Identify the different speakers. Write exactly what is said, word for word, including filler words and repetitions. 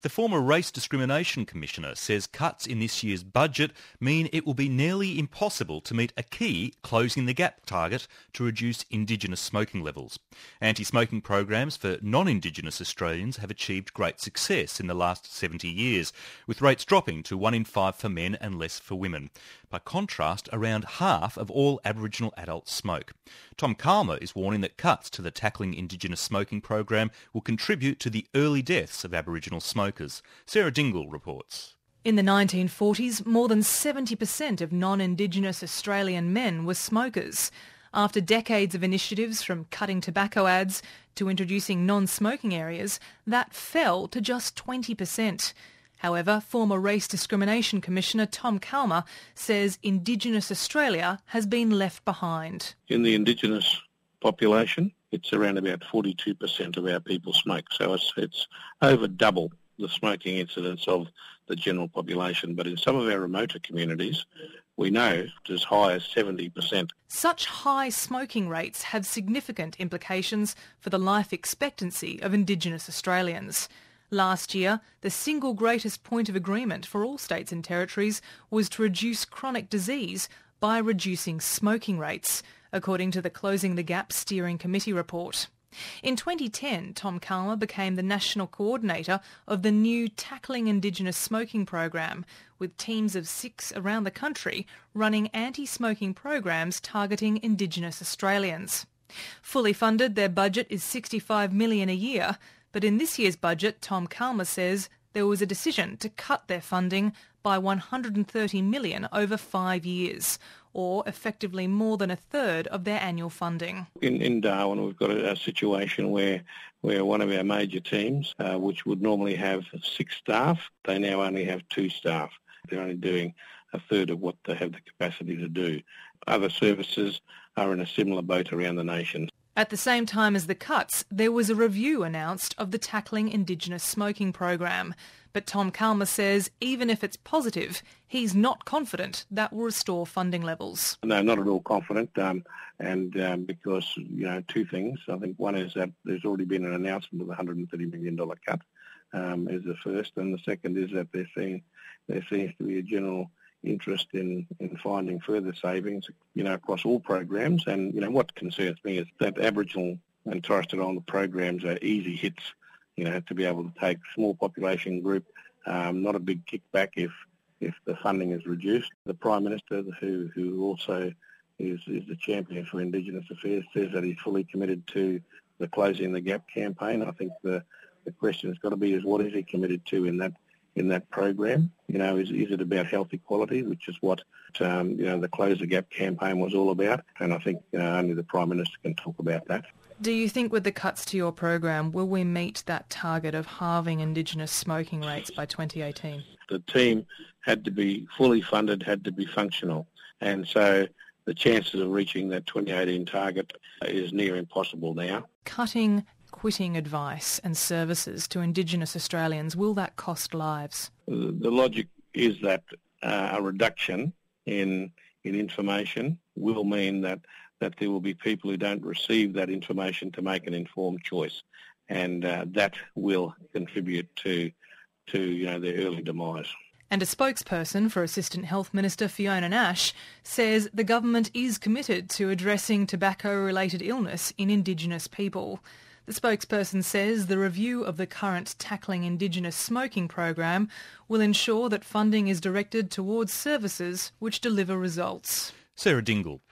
Speaker 1: The former Race Discrimination Commissioner says cuts in this year's budget mean it will be nearly impossible to meet a key Closing the Gap target to reduce Indigenous smoking levels. Anti-smoking programs for non-Indigenous Australians have achieved great success in the last seventy years, with rates dropping to one in five for men and less for women. By contrast, around half of all Aboriginal adults smoke. Tom Calma is warning that cuts to the Tackling Indigenous Smoking program will contribute to the early deaths of Aboriginal smokers. Sarah Dingle reports.
Speaker 2: In the nineteen forties, more than seventy percent of non-Indigenous Australian men were smokers. After decades of initiatives from cutting tobacco ads to introducing non-smoking areas, that fell to just twenty percent. However, former Race Discrimination Commissioner Tom Calma says Indigenous Australia has been left behind.
Speaker 3: In the Indigenous population, it's around about forty-two percent of our people smoke, so it's, it's over double the smoking incidence of the general population. But in some of our remoter communities, we know it's as high as seventy percent.
Speaker 2: Such high smoking rates have significant implications for the life expectancy of Indigenous Australians. Last year, the single greatest point of agreement for all states and territories was to reduce chronic disease by reducing smoking rates, according to the Closing the Gap Steering Committee report. In twenty ten, Tom Calma became the national coordinator of the new Tackling Indigenous Smoking program, with teams of six around the country running anti-smoking programs targeting Indigenous Australians. Fully funded, their budget is sixty-five million dollars a year, but in this year's budget, Tom Calma says there was a decision to cut their funding by one hundred thirty million dollars over five years, or effectively more than a third of their annual funding.
Speaker 3: In, in Darwin, we've got a, a situation where, where one of our major teams, uh, which would normally have six staff, they now only have two staff. They're only doing a third of what they have the capacity to do. Other services are in a similar boat around the nation.
Speaker 2: At the same time as the cuts, there was a review announced of the Tackling Indigenous Smoking program. But Tom Calma says even if it's positive, he's not confident that will restore funding levels.
Speaker 3: No, not at all confident, um, and um, because, you know, two things. I think one is that there's already been an announcement of a one hundred thirty million dollars cut um, is the first, and the second is that there seems, there seems to be a general interest in, in finding further savings, you know, across all programs. And, you know, what concerns me is that Aboriginal and Torres Strait Islander programs are easy hits, you know, to be able to take small population group, um, not a big kickback if if the funding is reduced. The Prime Minister, who who also is, is the champion for Indigenous Affairs, says that he's fully committed to the Closing the Gap campaign. I think the, the question has got to be is what is he committed to in that in that program? You know, is is it about health equality, which is what um, you know the Close the Gap campaign was all about? And I think you know, only the Prime Minister can talk about that.
Speaker 2: Do you think with the cuts to your program, will we meet that target of halving Indigenous smoking rates by twenty eighteen?
Speaker 3: The team had to be fully funded, had to be functional, and so the chances of reaching that twenty eighteen target is near impossible now.
Speaker 2: Cutting quitting advice and services to Indigenous Australians, will that cost lives?
Speaker 3: The logic is that uh, a reduction in in information will mean that, that there will be people who don't receive that information to make an informed choice, and uh, that will contribute to to you know their early demise.
Speaker 2: And a spokesperson for Assistant Health Minister Fiona Nash says the government is committed to addressing tobacco-related illness in Indigenous people. The spokesperson says the review of the current Tackling Indigenous Smoking program will ensure that funding is directed towards services which deliver results.
Speaker 1: Sarah Dingle.